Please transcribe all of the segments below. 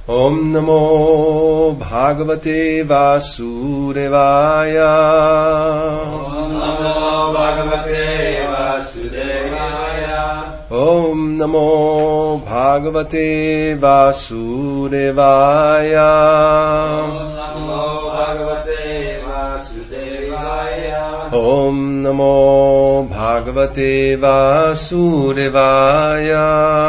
Om Namo Bhagavate Vasudevaya. Om Namo Bhagavate Vasudevaya. Om Namo Bhagavate Vasudevaya. Om Namo Bhagavate Vasudevaya. Om Namo Bhagavate Vasudevaya.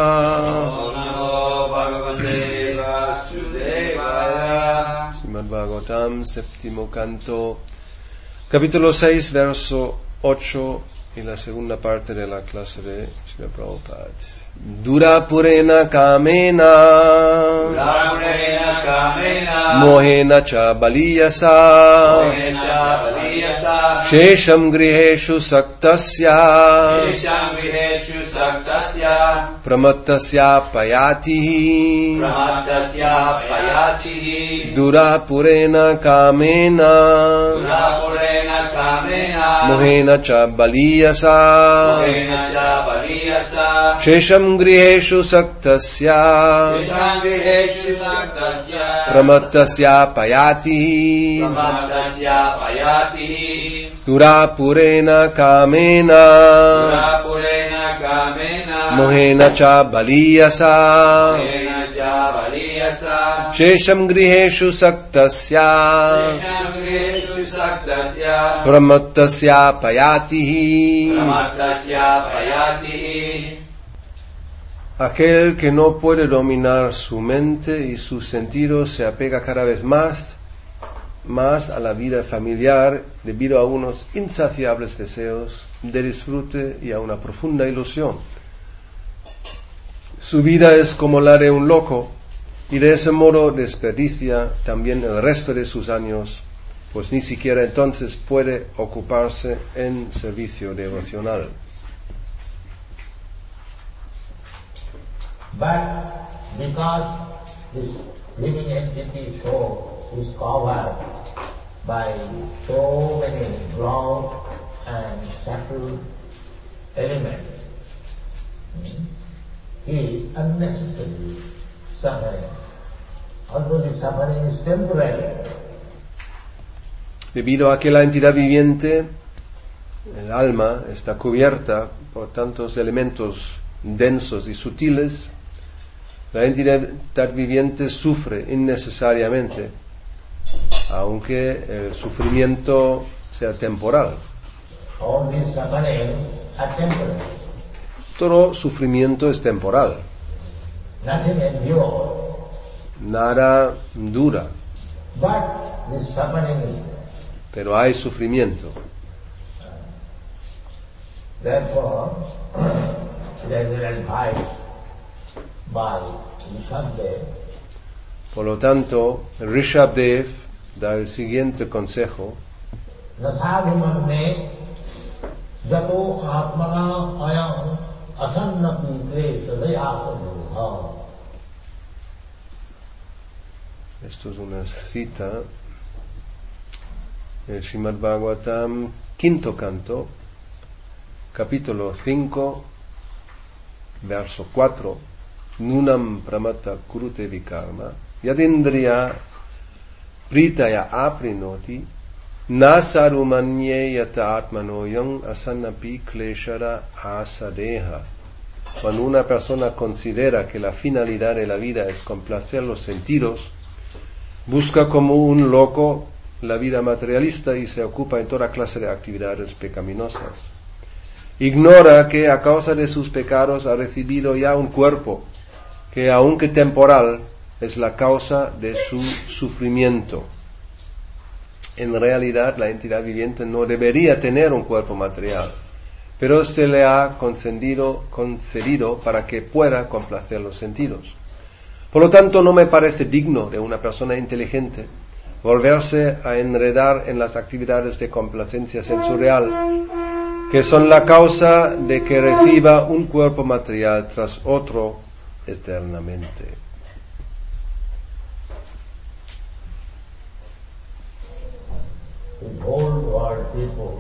Srimad Bhagavatam, séptimo canto, capítulo 6, verso 8 y la segunda parte de la clase de Srila Prabhupada. Dura purena kamena, mohena cha baliyasa, shesham griheshu saktasya, pramattasya payati, dura purena kamena, mohena cha baliyasa, shesham griheshu saktasya, pramattasya payati, dura purena kamena, mohena cha baliyasa, shesham griheshu saktasya, pramattasya payati. Aquel que no puede dominar su mente y sus sentidos se apega cada vez más a la vida familiar debido a unos insaciables deseos de disfrute y a una profunda ilusión. Su vida es como la de un loco y de ese modo desperdicia también el resto de sus años, pues ni siquiera entonces puede ocuparse en servicio devocional. But because this living entity soul is covered by so many gross and subtle elements, he is unnecessarily suffering. Although the suffering is temporary. Debido a que la entidad viviente, el alma, está cubierta por tantos elementos densos y sutiles, la entidad viviente sufre innecesariamente, aunque el sufrimiento sea temporal. Todo sufrimiento es temporal. Nada dura. Pero hay sufrimiento. Therefore, there is advice by Rishabdev. Por lo tanto, Rishabdev da el siguiente consejo. Esto es una cita del Srimad Bhagavatam, quinto canto, capítulo 5, verso 4. Nunam pramata kurute vikarma yadindriya pritaya aprinoti nasarumanye yata atmanoyam asanapi kleshara asadeha. Cuando una persona considera que la finalidad de la vida es complacer los sentidos, busca como un loco la vida materialista y se ocupa en toda clase de actividades pecaminosas. Ignora que a causa de sus pecados ha recibido ya un cuerpo que, aunque temporal, es la causa de su sufrimiento. En realidad, la entidad viviente no debería tener un cuerpo material, pero se le ha concedido para que pueda complacer los sentidos. Por lo tanto, no me parece digno de una persona inteligente volverse a enredar en las actividades de complacencia sensorial, que son la causa de que reciba un cuerpo material tras otro eternamente. The whole world people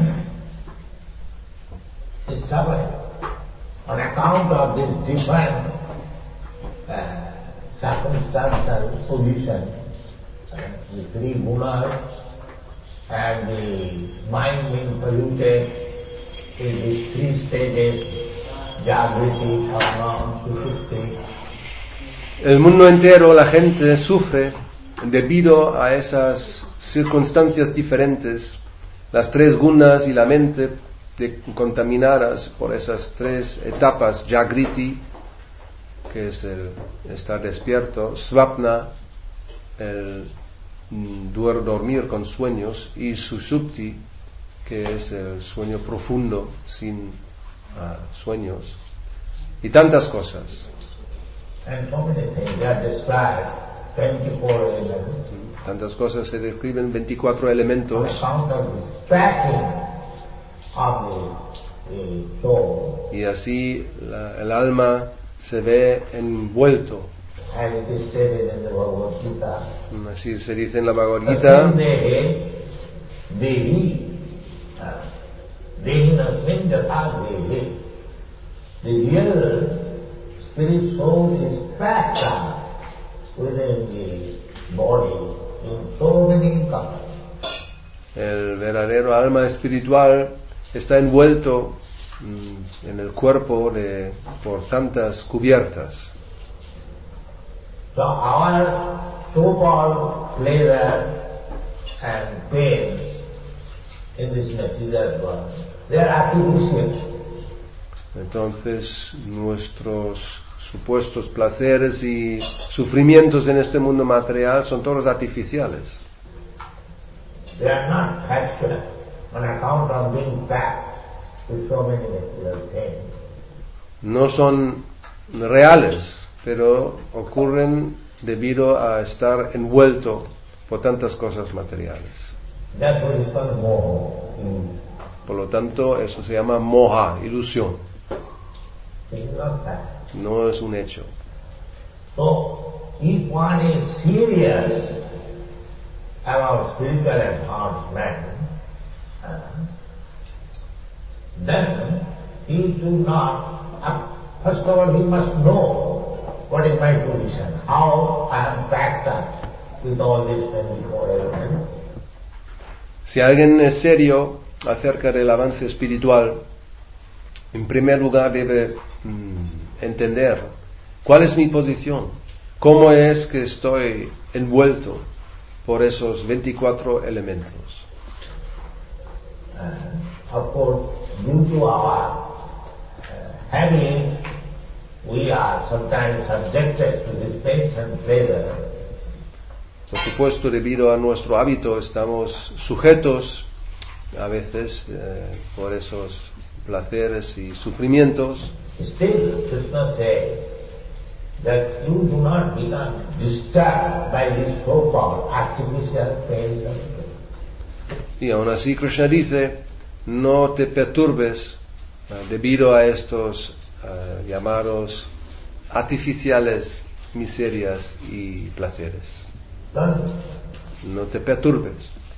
is suffering on account of this different circumstantial position, the three gunas and the mind being polluted in these three stages, Jagriti, Karma, Sushupti. El mundo entero, la gente sufre debido a esas circunstancias diferentes, las tres gunas y la mente contaminadas por esas tres etapas, Jagriti, que es el estar despierto, Svapna, el dormir con sueños, y Sushupti, que es el sueño profundo sin sueños, y tantas cosas. And so many things are described, 24 elements. Tantas cosas se describen, 24 elementos. On account of the tracking of the soul. Y así el alma se ve envuelto. As it is stated in the Bhagavad Gita. Así se dice en la Bhagavad Gita. The real spirit soul is trapped within the body in so many colors. El verdadero alma espiritual está envuelto en el cuerpo por tantas cubiertas. So our so-called pleasure and pains in this material world, they are artificial. Entonces nuestros supuestos placeres y sufrimientos en este mundo material son todos artificiales. They are not factual on account of being packed with so many material things. No son reales, pero ocurren debido a estar envuelto por tantas cosas materiales. That's what is called moha. Por lo tanto, eso se llama moha, ilusión. It is not fact. No es un hecho. So, if one is serious about spiritual advancement, then he should not, first of all he must know what is my position, how I am packed up with all these 24 elements. Si alguien es serio acerca del avance espiritual, en primer lugar debe entender cuál es mi posición, cómo es que estoy envuelto por esos 24 elementos. Of course, due to our habit, we are sometimes subjected to this pains and pleasure. Por supuesto, debido a nuestro hábito, estamos sujetos a veces por esos placeres y sufrimientos. Still, Krishna says that you do not become disturbed by this so-called artificial pains and pleasure. Y aún así Krishna dice, no te perturbes debido a estos llamados artificiales miserias y placeres. No te perturbes.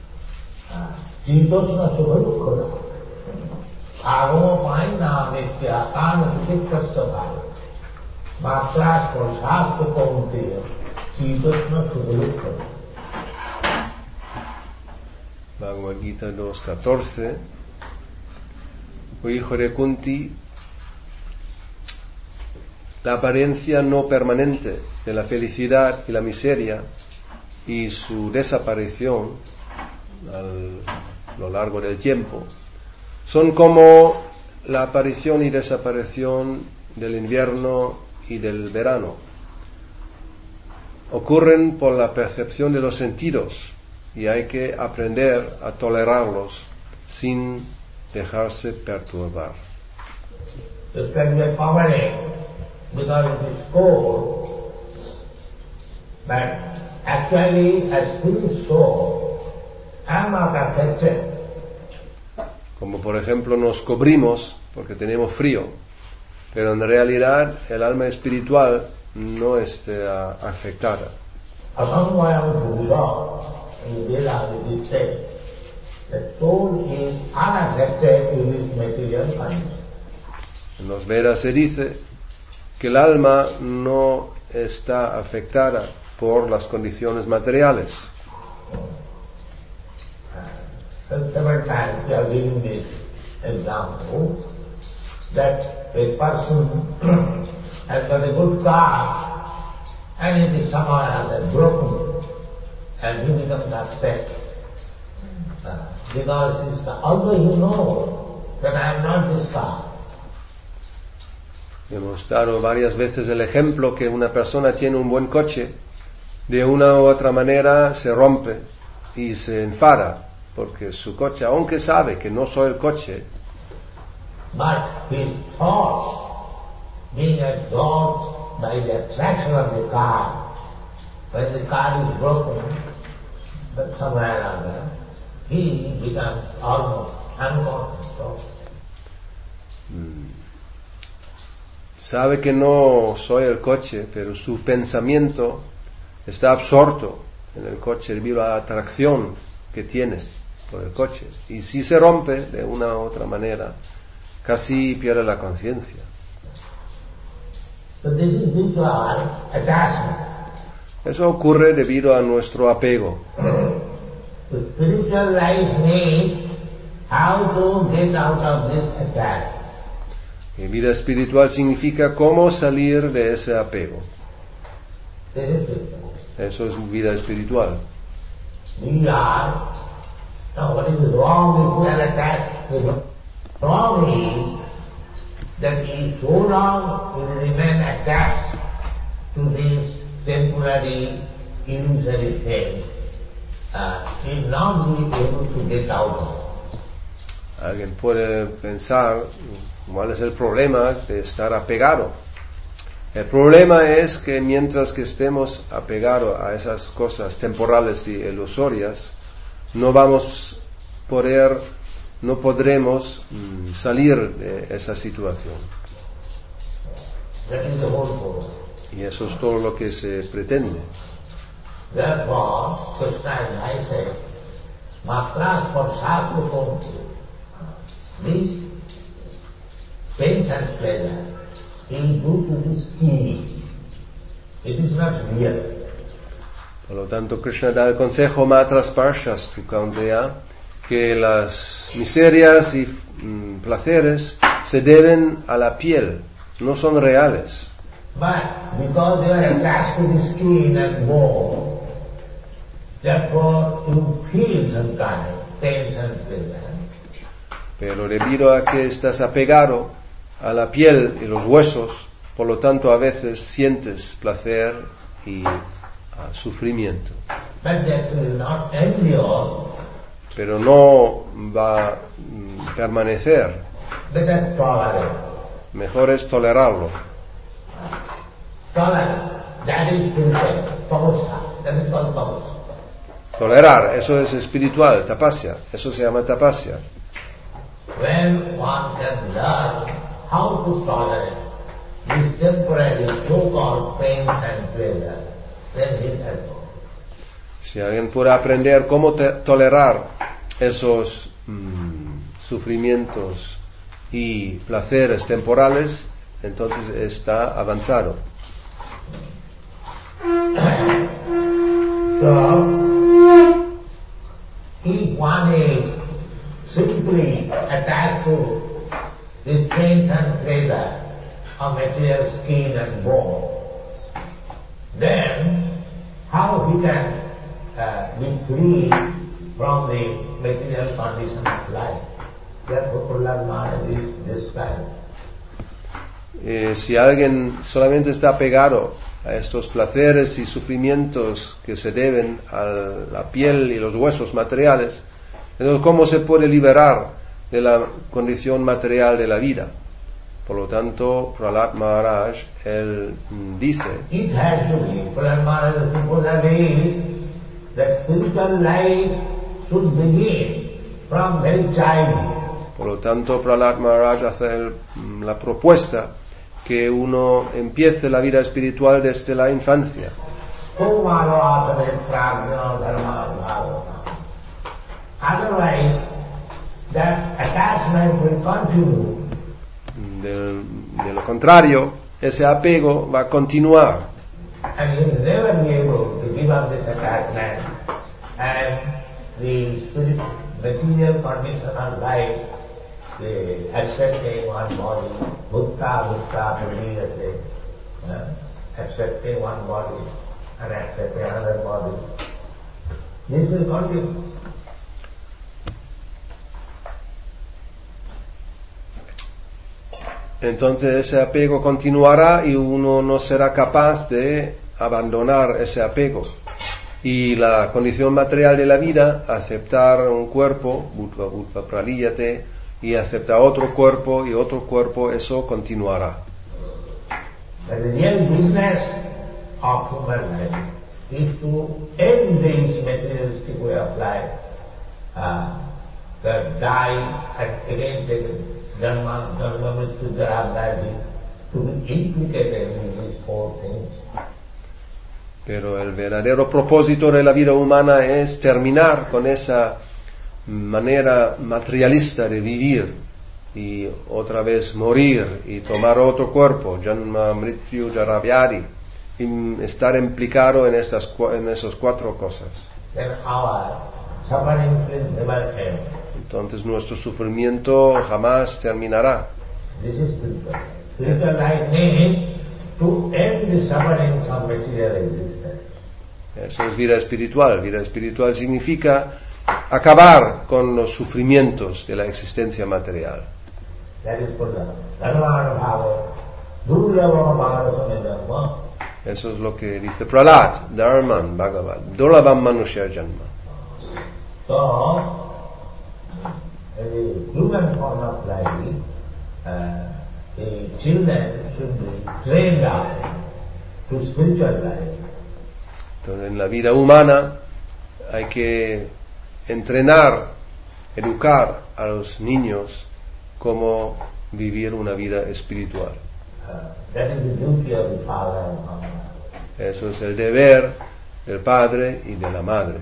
Bhagavad Gita 2.14. O hijo de Kunti, la apariencia no permanente de la felicidad y la miseria y su desaparición a lo largo del tiempo son como la aparición y desaparición del invierno y del verano. Ocurren por la percepción de los sentidos y hay que aprender a tolerarlos sin dejarse perturbar. Como por ejemplo nos cubrimos porque tenemos frío, pero en realidad el alma espiritual no está afectada. En los Vedas se dice que el alma no está afectada por las condiciones materiales. Several times we are giving this example that a person has got a good car and it is somehow broken and he becomes upset. Because although you know that I am not this car. Hemos dado varias veces el ejemplo que una persona tiene un buen coche, de una u otra manera se rompe y se enfada porque su coche, aunque sabe que no soy el coche, but his thoughts being absorbed by the attraction of the car, when the car is broken, but somewhere or other, he becomes almost unconscious. Sabe que no soy el coche, pero su pensamiento está absorto en el coche debido a la atracción que tiene por el coche. Y si se rompe de una u otra manera, casi pierde la conciencia. So this is due to our attachment. Eso ocurre debido a nuestro apego. The spiritual life means how to get out of this attachment. Y vida espiritual significa cómo salir de ese apego. Eso es vida espiritual. We are, now what is wrong if we are attached? The wrong is that we so long will remain attached to these temporary, illusory things, will not be able to get out of it. Alguien puede pensar, ¿cuál es el problema de estar apegado? El problema es que mientras que estemos apegados a esas cosas temporales y ilusorias, no podremos salir de esa situación. That is the whole point. Y eso es todo lo que se pretende. Therefore, Krishna and I say, Matras for Sadhu. These pains and pleasure is due to this scheme. It is not real. Por lo tanto, Krishna da el consejo Matras Parshas tu Kaunteya, que las miserias y placeres se deben a la piel, no son reales. But because they are attached to the skin and bone, therefore you feel some kind of pains and pleasure. Pero debido a que estás apegado a la piel y los huesos, por lo tanto a veces sientes placer y sufrimiento. But that will not endure. Pero no va a permanecer. Better tolerate. Mejor es tolerarlo. Tolerate. That is spiritual. Tapasya. That is called tapasya. Tolerar, eso es espiritual, tapasya. Eso se llama tapasya. When one can learn how to tolerate these temporary so-called pains and pleasure, then he has gone. Si alguien puede aprender cómo tolerar esos sufrimientos y placeres temporales, entonces está avanzado. So, if one is simply attached to these pains and pleasure of material skin and bone, then how he can be free from the material condition of life? Therefore, Prahlad Maharaj is described. Si alguien solamente está pegado a estos placeres y sufrimientos que se deben a la piel y los huesos materiales, entonces ¿cómo se puede liberar de la condición material de la vida? Por lo tanto, Prahlad Maharaj, él dice, It has to be, Prahlad Maharaj supposedly, that spiritual life should begin from very childhood. por lo tanto, Prahlad Maharaj hace la propuesta que uno empiece la vida espiritual desde la infancia. Otherwise, that attachment will continue. De lo contrario, ese apego va a continuar. And he will never be able to give up this attachment. And the spirit, material condition of life, the accepting one body, bhutta pradiyate, accepting one body and accepting another body. This will continue. Entonces ese apego continuará y uno no será capaz de abandonar ese apego. Y la condición material de la vida, aceptar un cuerpo, bhutta praliyate, y aceptar otro cuerpo y otro cuerpo, eso continuará. The real business of human life is to end this materialistic way of life, that die and again take Dharma mrityu jara vyadhi, to be implicated in these four things. Pero el verdadero propósito de la vida humana es terminar con esa manera materialista de vivir y otra vez morir y tomar otro cuerpo, janma mrityu jara vyadhi, y estar implicado en esas cuatro cosas. Then our suffering will never end. Entonces nuestro sufrimiento jamás terminará. This is spiritual. Spiritual life means to end the sufferings of material existence. Eso es vida espiritual. Vida espiritual significa acabar con los sufrimientos de la existencia material. That is Buddha. Dharma bhava, durlava bhava dharma. Eso es lo que dice Prahlad, Dharman Bhagavat, Durlabham Manushya Janma. So, the human form of life, the children should be trained up to spiritual life. Entonces, en la vida humana hay que entrenar, educar a los niños cómo vivir una vida espiritual. That is the duty of the father and mother. Eso es el deber del padre y de la madre.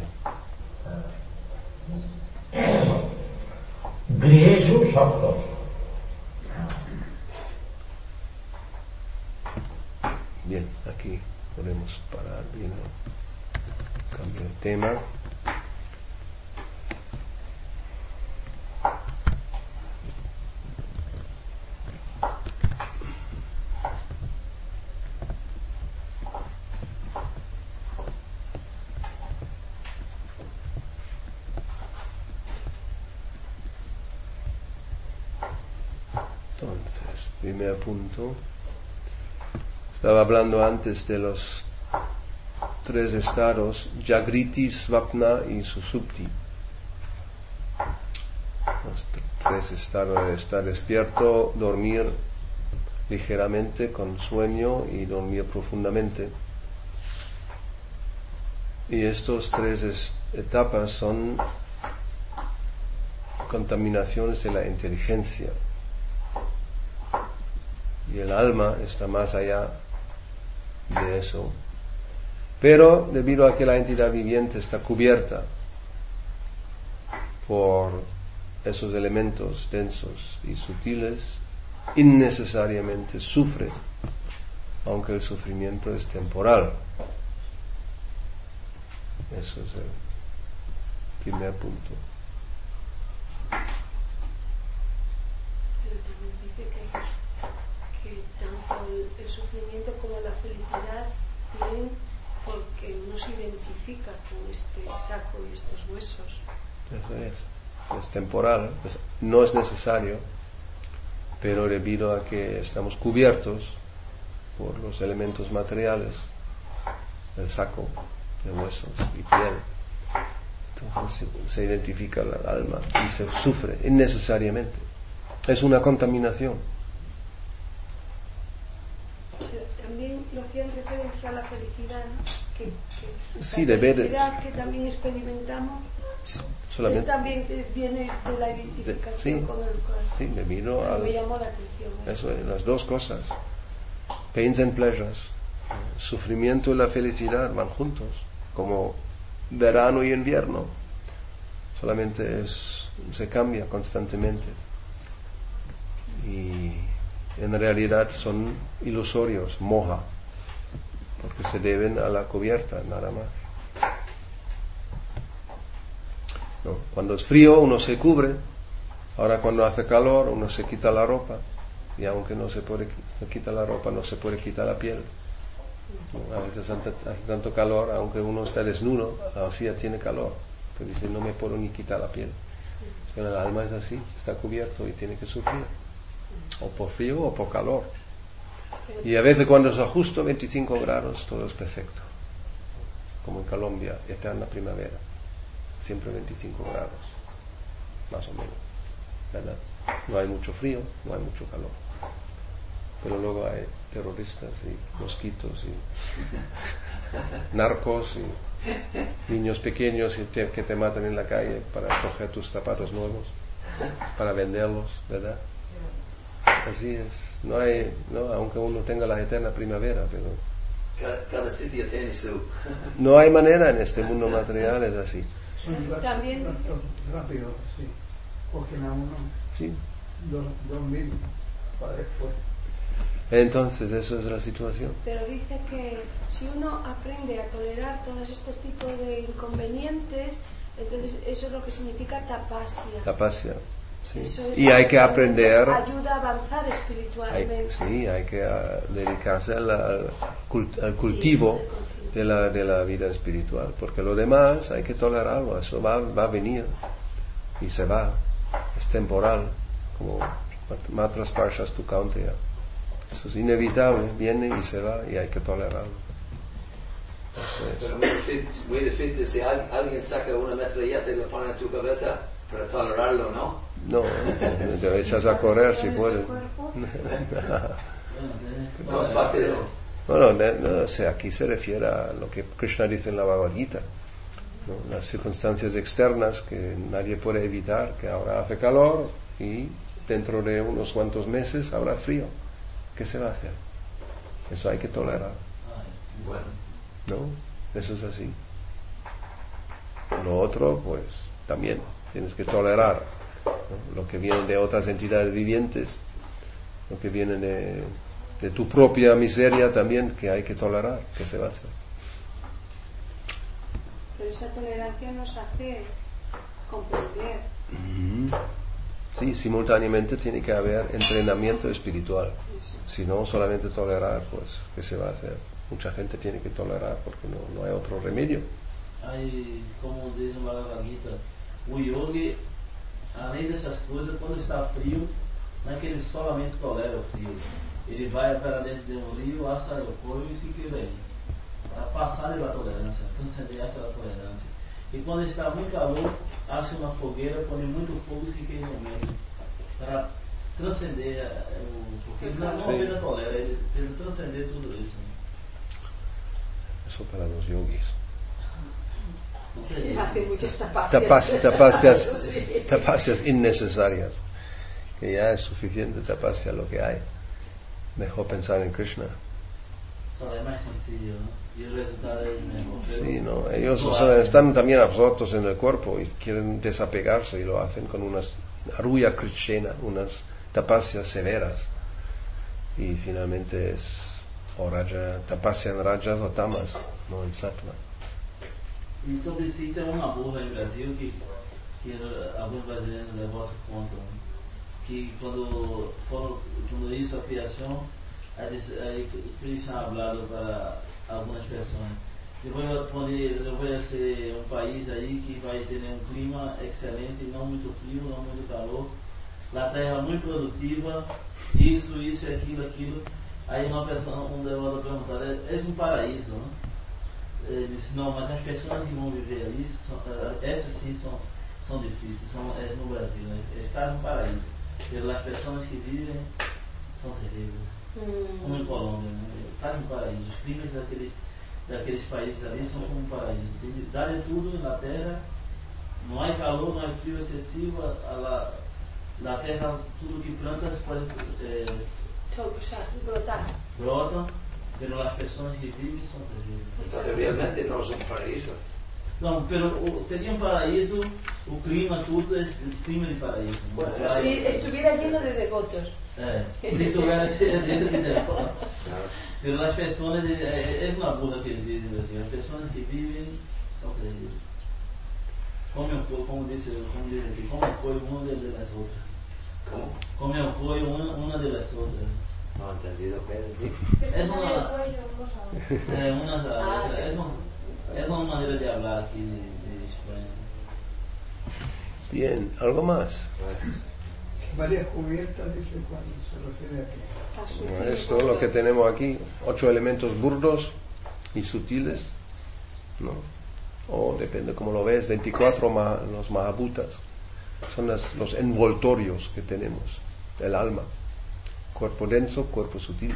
Griheshu sapta. Bien, aquí podemos parar. Bien, cambio de tema. Entonces, primer punto. Estaba hablando antes de los tres estados, Jagriti, Svapna y Susupti. Los tres estados de estar despierto, dormir ligeramente con sueño y dormir profundamente. Y estas tres etapas son contaminaciones de la inteligencia. Y el alma está más allá de eso. Pero debido a que la entidad viviente está cubierta por esos elementos densos y sutiles, innecesariamente sufre, aunque el sufrimiento es temporal. Eso es el primer punto. Pero también dice que tanto el sufrimiento como la felicidad vienen porque uno se identifica con este saco y estos huesos. Eso es temporal, no es necesario, pero debido a que estamos cubiertos por los elementos materiales del saco de huesos y piel, entonces se identifica el alma y se sufre innecesariamente. Es una contaminación. Pero también lo hacían referencia a la felicidad, ¿no? Que Sí, la felicidad que también experimentamos solamente también viene de la identificación sí, con el cuerpo. sí, debido a Me llamó la atención eso, las dos cosas, pains and pleasures, sufrimiento y la felicidad van juntos, como verano y invierno, solamente se cambia constantemente y en realidad son ilusorios, moja, porque se deben a la cubierta, nada más. ¿No? Cuando es frío uno se cubre, ahora cuando hace calor uno se quita la ropa, y aunque no se quita la ropa, no se puede quitar la piel. ¿No? A veces hace tanto calor, aunque uno está desnudo, así ya tiene calor, pero dice no me puedo ni quitar la piel. Pero el alma es así, está cubierto y tiene que sufrir, o por frío o por calor. Y a veces cuando es a justo 25 grados todo es perfecto, como en Colombia, eterna primavera, siempre 25 grados, más o menos, ¿verdad? No hay mucho frío, no hay mucho calor, pero luego hay terroristas y mosquitos y narcos y niños pequeños que te matan en la calle para coger tus zapatos nuevos, para venderlos, ¿verdad? Así es, no hay, ¿no? Aunque uno tenga la eterna primavera, pero cada sitio tiene su... no hay manera en este mundo material, es así. También rápido, sí, cogen a uno, Sí. 2000 para después. Entonces, eso es la situación. Pero dice que si uno aprende a tolerar todos estos tipos de inconvenientes, entonces eso es lo que significa tapasya. Tapasya, sí. Eso es Y hay que aprender. Ayuda a avanzar espiritualmente. Hay que dedicarse al cultivo de la vida espiritual, porque lo demás hay que tolerarlo, eso va a venir y se va, es temporal, como Matras Parshas tu Kaunteya. Eso es inevitable, viene y se va y hay que tolerarlo. Pero muy difícil si alguien saca una metralleta y lo pone en tu cabeza para tolerarlo, ¿no? No, te echas a correr si puedes. No es fácil. No, o sea, aquí se refiere a lo que Krishna dice en la Bhagavad Gita, ¿no? Las circunstancias externas que nadie puede evitar, que ahora hace calor y dentro de unos cuantos meses habrá frío. ¿Qué se va a hacer? Eso hay que tolerar. ¿No? Eso es así. Lo otro, pues, también tienes que tolerar, ¿no? Lo que viene de otras entidades vivientes, lo que viene de tu propia miseria también, que hay que tolerar. ¿Qué se va a hacer? Pero esa tolerancia nos hace comprender. Sí, simultáneamente tiene que haber entrenamiento espiritual. Si no, solamente tolerar, pues, ¿qué se va a hacer? Mucha gente tiene que tolerar porque no hay otro remedio. Aí, como diz o Bhagavad Gita, o yogi, além dessas coisas, quando está frio, não é que ele solamente tolera o frio. Ele vai para dentro de um rio, assa o corpo e se queira aí. Para passar da tolerância, transcender essa tolerância. E quando está muito calor, acha uma fogueira, põe muito fogo e se queima no meio. Para transcender porque ele não apenas tolera, ele deve transcender tudo isso. Eso para los yogis. Hace muchas tapacias. Tapacias innecesarias. Que ya es suficiente tapasya lo que hay. Mejor pensar en Krishna. Todo es más sencillo, ¿no? Y el resultado es mejor. Sí, no, ellos están también absortos en el cuerpo y quieren desapegarse y lo hacen con unas aruya krishna, unas tapacias severas. Y finalmente es o raja, tapasya en rajas o tamas, no en sattva. E sobre si tem uma burra em Brasil que alguns brasileiros levam conta, que quando hizo a criação, aí Krishna ha hablado para algumas pessoas. Eu vou ser um país aí que vai ter um clima excelente, não muito frio, não muito calor, a terra muito produtiva, isso e aquilo. Aí uma pessoa, um devoto perguntou, é um paraíso, não? Ele disse, não, mas as pessoas que vão viver ali, essas sim são difíceis, no Brasil, né? É quase um paraíso. As pessoas que vivem são terríveis, como em Colômbia, né? É quase um paraíso. Os climas daqueles países ali são como um paraíso. Dá de tudo na terra, não há calor, não há frio excessivo, na terra tudo que plantas pode brotam, pero las personas que viven son terribles. Realmente no es un paraíso. Não, pero seria um paraíso, o clima, tudo é clima de paraíso. Bueno, si estuviera lleno de devotos. Se estuviera lleno de devotos. Pero las personas, es una burla que dicen así, las personas que viven son creyentes. Como dice aquí, come apoyo una de las otras. ¿Cómo? Come apoyo una de las otras. No he entendido qué decir. Es una manera de hablar aquí de España. Bien, ¿algo más? Varias cubiertas, dice, cuando se refiere a qué. Bueno, es todo lo que tenemos aquí, 8 elementos burdos y sutiles, ¿no? O depende cómo lo ves, 24 los mahabutas, son los envoltorios que tenemos, el alma, cuerpo denso, cuerpo sutil.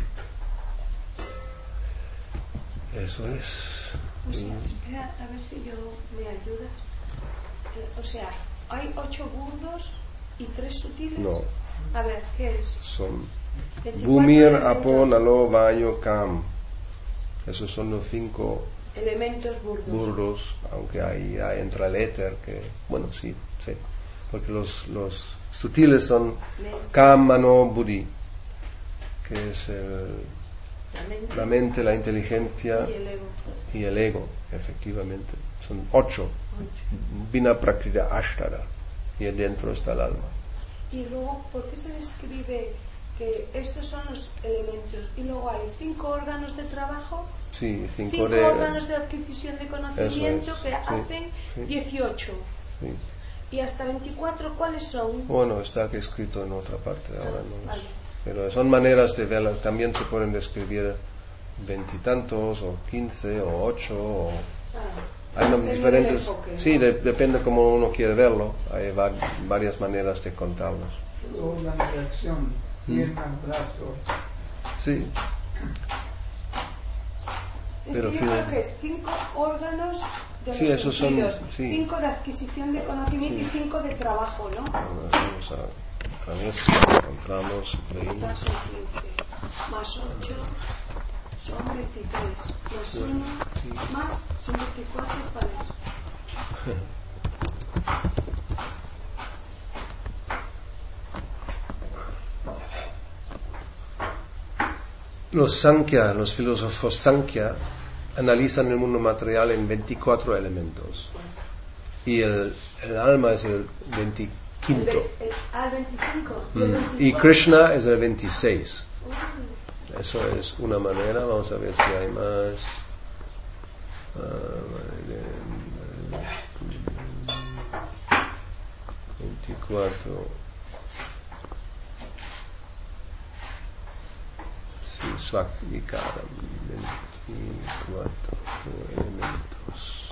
Eso es. O sea, espera, a ver si yo me ayudas. O sea, hay 8 burdos y 3 sutiles. No, A ver, ¿qué es? son 24 Bumir, elementos. Apo, Nalo, Vayo, Kam. Esos son los 5 Elementos burdos. burdos, aunque ahí entra el éter, que, bueno, sí, porque los sutiles son Kam, Mano, Buddhi, que es la mente, la inteligencia Y el ego. y el ego, efectivamente. Son 8. Vina Prakriti Ashtara, y dentro está el alma. Y luego, ¿por qué se describe que estos son los elementos? Y luego hay 5 órganos de trabajo, Sí, 5 5 de... órganos de adquisición de conocimiento Eso es, que sí, hacen sí. 18. Sí. Y hasta 24, ¿cuáles son? Bueno, está aquí escrito en otra parte, ahora no vale. pero son maneras de verlas. También se pueden describir 20 y tantos, o 15, o 8, o... Hay Depende diferentes... del enfoque, ¿no? Sí, depende cómo uno quiere verlo. Hay varias maneras de contarlos. Órganos de acción, piernas, brazos. Sí. Es Pero que yo fíjate. creo que es 5 órganos de Sí, los esos son- sentidos, sí. 5 de adquisición de conocimiento y 5 de trabajo, ¿no? Ahora vamos a ver si lo encontramos. Leímos. Son 15, más 8 son 23, más 1 más son 24 pares. Los Sankhya, los filósofos Sankhya, analizan el mundo material en 24 elementos. Y el alma es el 25. Al 25. Y Krishna es el 26. Eso es una manera. Vamos a ver si hay más. 24. Sí, Svakvikaram. 24 elementos.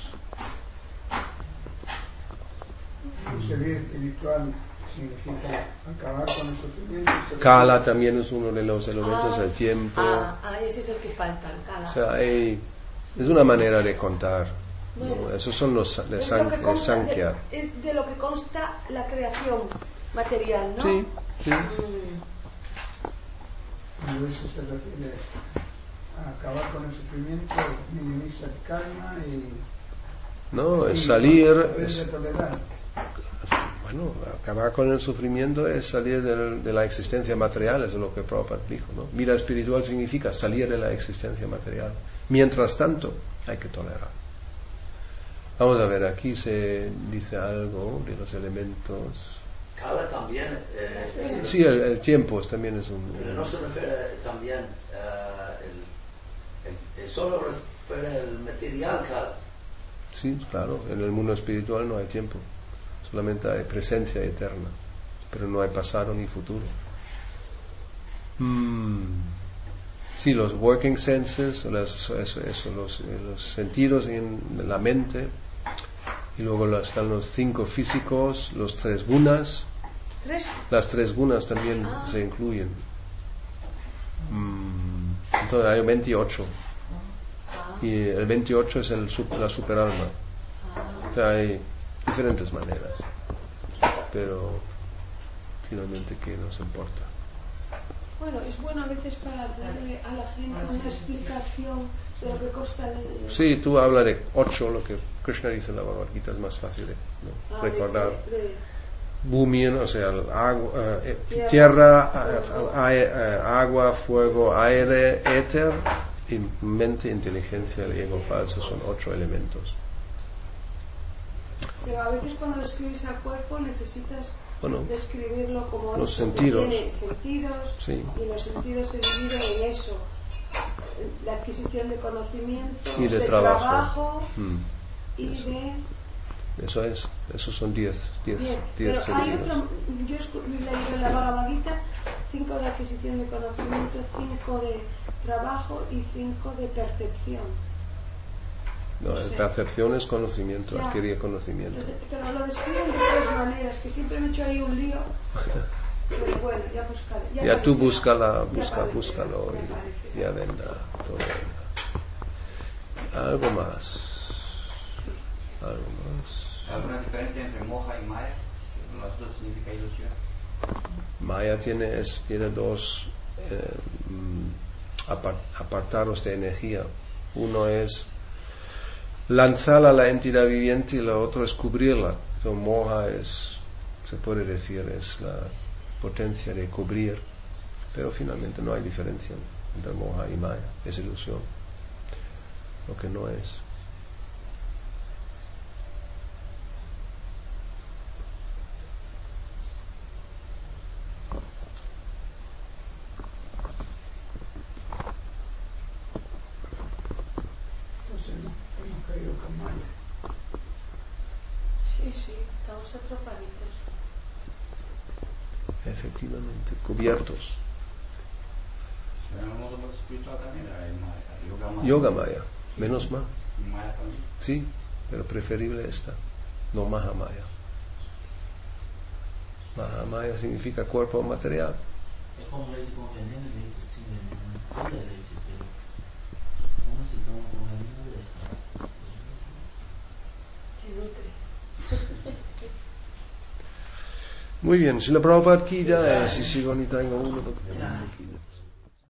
Servir espiritual significa acabar con el sufrimiento. Kala también es uno de los elementos del tiempo. Ese es el que falta, el Kala. O sea, es una manera de contar. ¿no? Esos son los de Es lo que consta Sankhya. es de lo que consta la creación material, ¿no? Sí, sí. Cuando eso se refiere a acabar con el sufrimiento, minimiza el karma y... No, es y salir. aprende a tolerar. Bueno, acabar con el sufrimiento es salir de la existencia material, eso es lo que Prabhupada dijo, ¿no? Vida espiritual significa salir de la existencia material. Mientras tanto, hay que tolerar. Vamos a ver, aquí se dice algo de los elementos. Kala también. Sí, el tiempo también es un... Pero no se refiere también. Solo refiere al material Kala. Sí, claro, en el mundo espiritual no hay tiempo. Solamente hay presencia eterna, pero no hay pasado ni futuro. Sí, los working senses, los sentidos en la mente, y luego están los 5 físicos, los 3 gunas. Las 3 gunas también se incluyen. Entonces hay 28. Y el 28 es la superalma. O sea, hay diferentes maneras, pero finalmente ¿qué nos importa? Bueno, es bueno a veces para darle a la gente una explicación de lo que consta el... Sí, tú hablas de 8, lo que Krishna dice en la Bhagavad Gita es más fácil de recordar. Bhumi, o sea, tierra, agua, fuego, aire, éter, mente, inteligencia, el ego falso son 8 elementos. Pero a veces cuando describes al cuerpo necesitas Bueno, describirlo como los eso, que sentidos. tiene sentidos, Sí. y los sentidos se dividen en eso: la adquisición de conocimientos, Y de trabajo Mm, y de... esos son 10 Bien, pero hay sentidos. otro, yo he leído en la Bhagavad Gita 5 de adquisición de conocimiento, 5 de trabajo y 5 de percepción. No, no sé. percepción es conocimiento, Ya. adquirir conocimiento. Entonces, pero lo describen de 3 maneras, que siempre me he hecho ahí un lío. Pero bueno, ya buscaré. Ya tú aparecerá. búscalo Ya y aparecerá. ya vendrá, todo vendrá. Algo más. ¿Alguna diferencia entre moja y maya? Las dos significa ilusión. Maya tiene 2 apartados de energía. Uno es lanzar a la entidad viviente y la otra es cubrirla. Entonces, moja se puede decir, es la potencia de cubrir, pero finalmente no hay diferencia entre moja y maya, es ilusión, lo que no es. Entonces hemos caído con Maya. Sí, estamos atrapaditos. Efectivamente, cubiertos. En el mundo espiritual también hay maya, Yoga maya, menos más. Y maya también. Sí, pero preferible esta, no Mahamaya. Mahamaya significa cuerpo material. Es como leite con veneno y leite sin veneno. Toda leite, pero uno se toma con veneno de esta. Se nutre. Muy bien, si la Prabhupada aquí ya es, y si Nitai Gaura,